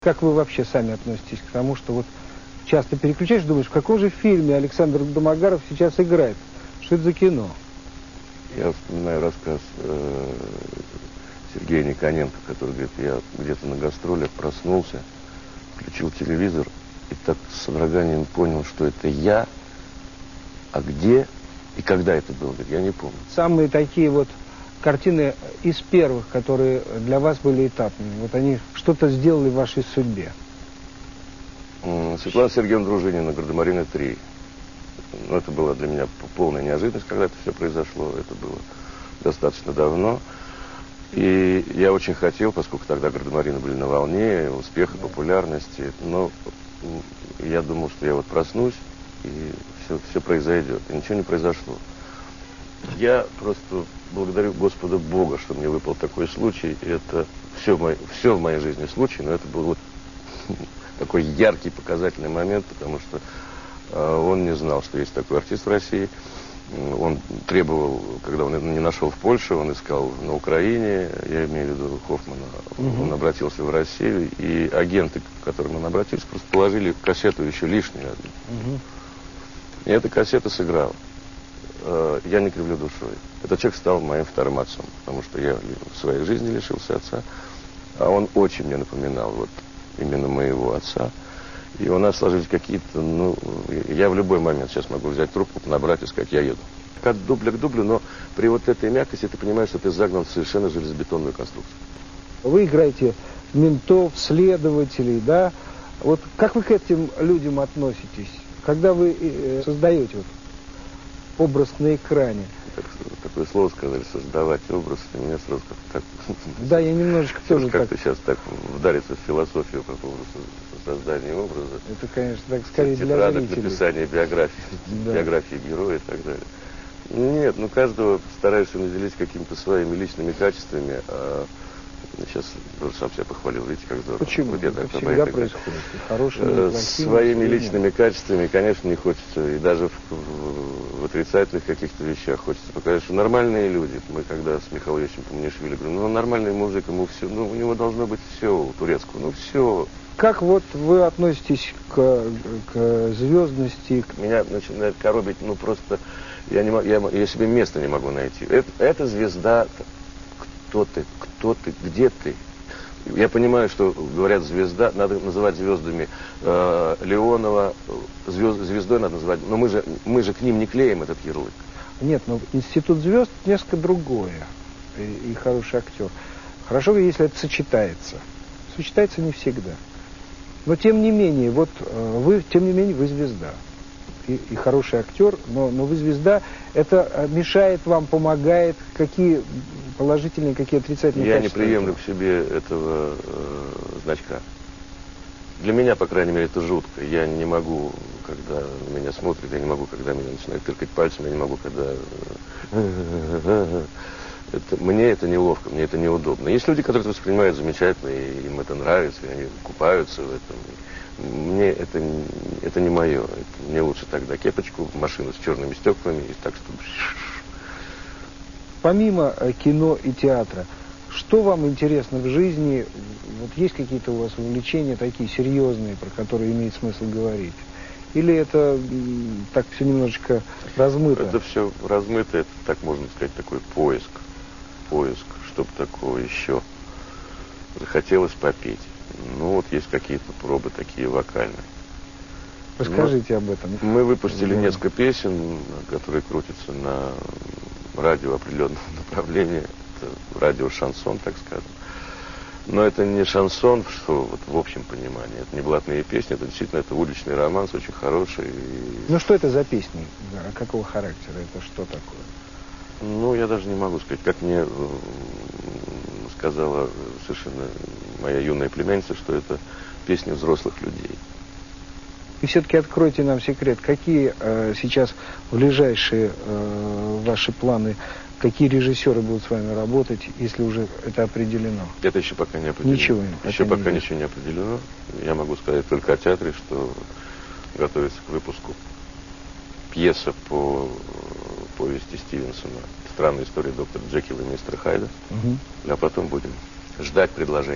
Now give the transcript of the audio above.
Как вы вообще сами относитесь к тому, что вот часто переключаешь, думаешь, в каком же фильме Александр Домогаров сейчас играет? Что это за кино? Я вспоминаю рассказ Сергея Никоненко, который говорит, я где-то на гастролях проснулся, включил телевизор и так с содроганием понял, что это я, а где и когда это было, говорит, я не помню. Самые такие вот картины из первых, которые для вас были этапными, вот они что-то сделали в вашей судьбе. Светлана Сергеевна Дружинина, «Гардемарины 3». Ну, это была для меня полная неожиданность, когда это все произошло. Это было достаточно давно. И я очень хотел, поскольку тогда «Гардемарины» были на волне успеха, популярности, но я думал, что я вот проснусь, и все произойдет. И ничего не произошло. Я просто благодарю Господа Бога, что мне выпал такой случай. И это все в моей жизни случай, но это был вот такой яркий, показательный момент, потому что он не знал, что есть такой артист в России. Он требовал, когда он не нашел в Польше, он искал на Украине, я имею в виду Хоффмана, он обратился в Россию, и агенты, к которым он обратился, просто положили кассету еще лишнюю одну. И эта кассета сыграла. Я не кривлю душой. Этот человек стал моим вторым отцом, потому что я в своей жизни лишился отца, а он очень мне напоминал вот именно моего отца. И у нас сложились какие-то, ну, я в любой момент сейчас могу взять трубку, набрать и сказать, я еду. Как дубля к дублю, но при вот этой мягкости ты понимаешь, что ты загнан в совершенно железобетонную конструкцию. Вы играете ментов, следователей, да? Вот как вы к этим людям относитесь, когда вы создаете вот образ на экране? Такое слово сказали, создавать образ, и мне сразу как-то так... Да, я немножечко тоже как-то сейчас так вдариться в философию по поводу создания образа. Это, конечно, так скорее для тетрадок, зрителей. написания биографии, Да. биографии героя и так далее. Нет, ну каждого стараешься наделить какими-то своими личными качествами. Сейчас тоже сам себя похвалил, видите, как здорово. Почему? Вот я Это так всегда происходит. Хорошими, своими личными качествами, конечно, не хочется. И даже в отрицательных каких-то вещах хочется показать, что нормальные люди. Мы когда с Михаилом Юрьевичем Помнишвили говорим, ну, нормальный мужик, ему все, ну, у него должно быть все у турецкого, ну, все. Как вот вы относитесь к звездности? Меня начинает коробить, ну, просто я себе места не могу найти. Это звезда. Кто ты, где ты? Я понимаю, что говорят звезда, надо называть звездами Леонова, звездой надо называть, но мы же к ним не клеим этот ярлык. Нет, но институт звезд несколько другое, и хороший актер. Хорошо, если это сочетается. Сочетается не всегда. Но тем не менее, вот вы звезда. И хороший актер, но вы звезда. Это мешает вам, помогает? Какие положительные, какие отрицательные Я качества? Не приемлю к себе этого значка. Для меня, по крайней мере, это жутко. Я не могу, когда меня смотрят, я не могу, когда меня начинают тыркать пальцем, я не могу, когда... Мне это неловко, мне это неудобно. Есть люди, которые это воспринимают замечательно, и им это нравится, и они купаются в этом. Мне это не мое. Мне лучше тогда кепочку, машину с черными стеклами, и так что... Помимо кино и театра, что вам интересно в жизни? Вот есть какие-то у вас увлечения такие серьезные, про которые имеет смысл говорить? Или это так все немножечко размыто? Это все размыто, это, так можно сказать, такой поиск, чтобы такого еще захотелось попеть. Ну вот есть какие-то пробы такие вокальные. Расскажите об этом. Мы выпустили несколько песен, которые крутятся на радио определенного направления. Это радио-шансон, так скажем. Но это не шансон, что вот в общем понимании. Это не блатные песни, это действительно это уличный романс, очень хороший. Ну что это за песни? Какого характера? Это что такое? Ну, я даже не могу сказать. Как мне сказала совершенно моя юная племянница, что это песни взрослых людей. И все-таки откройте нам секрет, какие сейчас ближайшие ваши планы, какие режиссеры будут с вами работать, если уже это определено? Это еще пока не определено. Ничего. Еще пока ничего не определено. Я могу сказать только о театре, что готовится к выпуску пьеса по повести Стивенсона «Странная история доктора Джекила и мистера Хайда». А потом будем ждать предложений.